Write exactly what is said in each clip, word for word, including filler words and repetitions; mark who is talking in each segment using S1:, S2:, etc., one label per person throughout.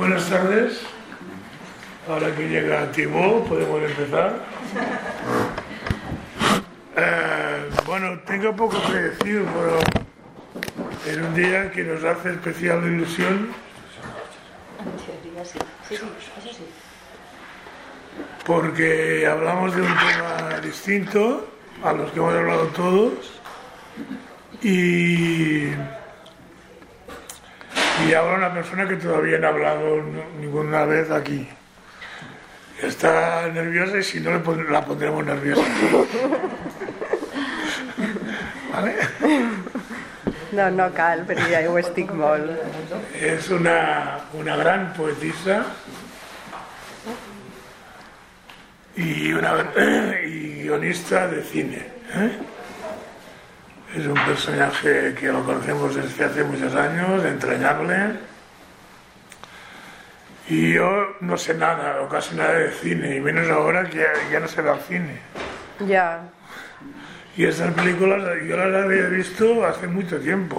S1: Buenas tardes. Ahora que llega Timo, podemos empezar. Eh, bueno, tengo poco que decir, pero en un día que nos hace especial ilusión. Porque hablamos de un tema distinto a los que hemos hablado todos. Y, y habla una persona que todavía no ha hablado ninguna vez aquí. Está nerviosa y si no la pondremos nerviosa. ¿Vale?
S2: No, no cal, perquè ja ho estic molt.
S1: Es una, una gran poetisa y una y guionista de cine. ¿eh? Es un personaje que lo conocemos desde hace muchos años, entrañable. Y yo no sé nada, o casi nada de cine, y menos ahora que ya, ya no se va al cine.
S2: Ya.
S1: Y estas películas yo las había visto hace mucho tiempo.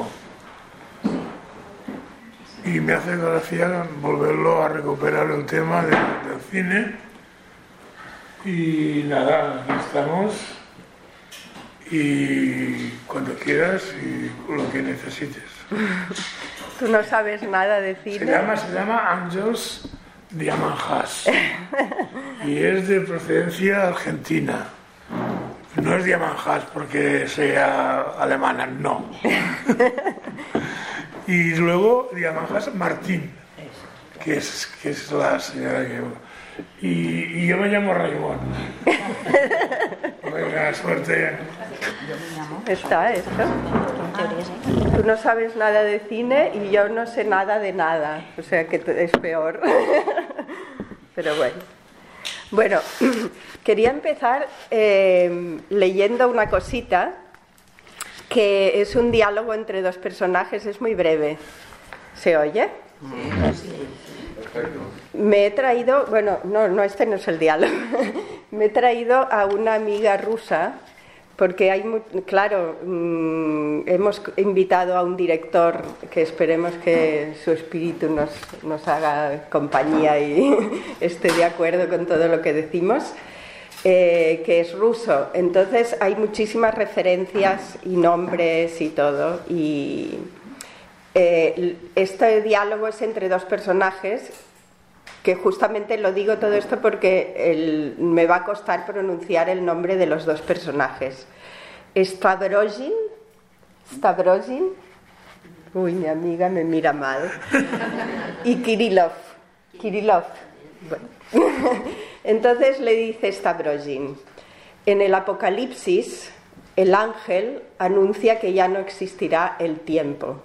S1: Y me hace gracia volverlo a recuperar el tema de, del cine. Y nada, aquí estamos. Y cuando quieras y lo que necesites.
S2: Tú no sabes nada de cine.
S1: Se llama, se llama Angels Diamanjas y es de procedencia argentina. No es Diamanjas porque sea alemana, no. Y luego Diamanjas Martín, que es, que es la señora que... Y, y yo me llamo Raimón. Buena suerte.
S2: Está esto. Tú no sabes nada de cine y yo no sé nada de nada. O sea que es peor. Pero bueno. Bueno, quería empezar eh, leyendo una cosita que es un diálogo entre dos personajes. Es muy breve. ¿Se oye? Sí. Me he traído, bueno, no, no, este no es el diálogo. Me he traído a una amiga rusa porque hay, muy, claro, mmm, hemos invitado a un director que esperemos que su espíritu nos, nos haga compañía y esté de acuerdo con todo lo que decimos, eh, que es ruso. Entonces hay muchísimas referencias y nombres y todo. Y eh, este diálogo es entre dos personajes, que justamente lo digo todo esto porque el, me va a costar pronunciar el nombre de los dos personajes. Stavrogin, Stavrogin, uy, mi amiga me mira mal, y Kirillov, Kirillov. Bueno. Entonces le dice Stavrogin: en el Apocalipsis, el ángel anuncia que ya no existirá el tiempo.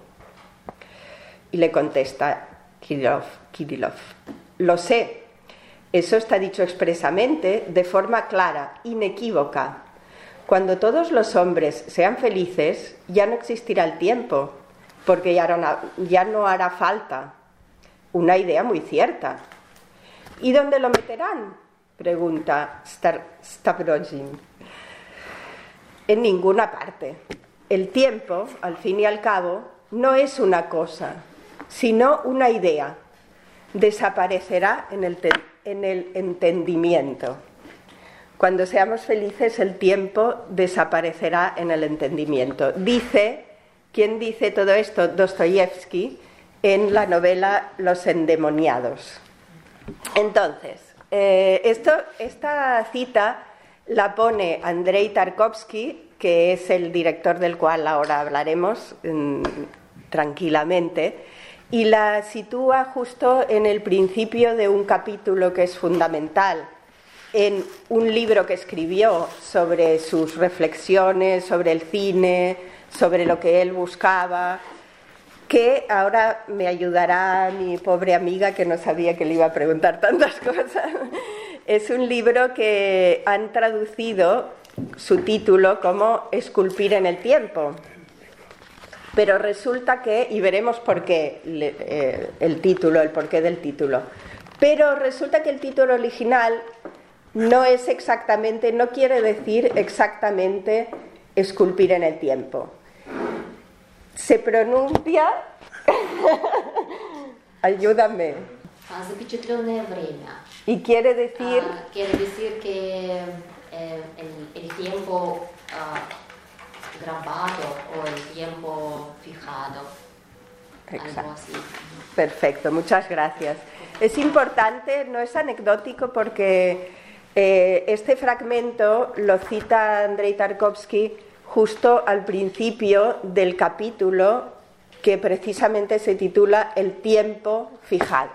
S2: Y le contesta Kirillov, Kirillov: lo sé, eso está dicho expresamente, de forma clara, inequívoca. Cuando todos los hombres sean felices, ya no existirá el tiempo, porque ya no, ya no hará falta. Una idea muy cierta. ¿Y dónde lo meterán?, pregunta Stavrogin. En ninguna parte. El tiempo, al fin y al cabo, no es una cosa, sino una idea. Desaparecerá en el, te- en el entendimiento. Cuando seamos felices, el tiempo desaparecerá en el entendimiento. Dice, ¿quién dice todo esto? Dostoyevsky, en la novela Los endemoniados. Entonces, eh, esto, esta cita la pone Andrei Tarkovsky, que es el director del cual ahora hablaremos mmm, tranquilamente, y la sitúa justo en el principio de un capítulo que es fundamental en un libro que escribió sobre sus reflexiones, sobre el cine, sobre lo que él buscaba, que ahora me ayudará mi pobre amiga que no sabía que le iba a preguntar tantas cosas. Es un libro que han traducido su título como Esculpir en el tiempo. Pero resulta que, y veremos por qué eh, el título, el porqué del título, pero resulta que el título original no es exactamente, no quiere decir exactamente esculpir en el tiempo. Se pronuncia, ayúdame,
S3: запечатленное время.
S2: Y quiere decir...
S3: Uh, quiere decir que eh, el, el tiempo uh, grabado o el tiempo fijado.
S2: Exacto.
S3: Algo así.
S2: Perfecto, muchas gracias. Es importante, no es anecdótico porque eh, este fragmento lo cita Andrei Tarkovsky justo al principio del capítulo que precisamente se titula El tiempo fijado.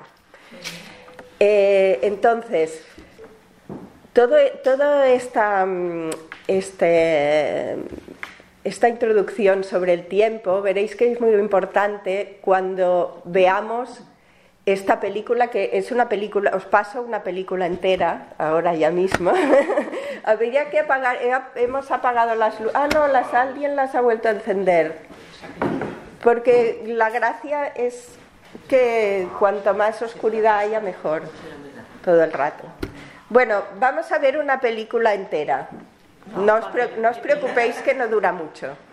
S2: Eh, entonces, todo, toda esta, este, esta introducción sobre el tiempo, veréis que es muy importante cuando veamos esta película, que es una película, os paso una película entera, ahora ya mismo. Habría que apagar, hemos apagado las luces. Ah, no, las, alguien las ha vuelto a encender. Porque la gracia es que cuanto más oscuridad haya, mejor, todo el rato. Bueno, vamos a ver una película entera. No os, pre- no os preocupéis que no dura mucho.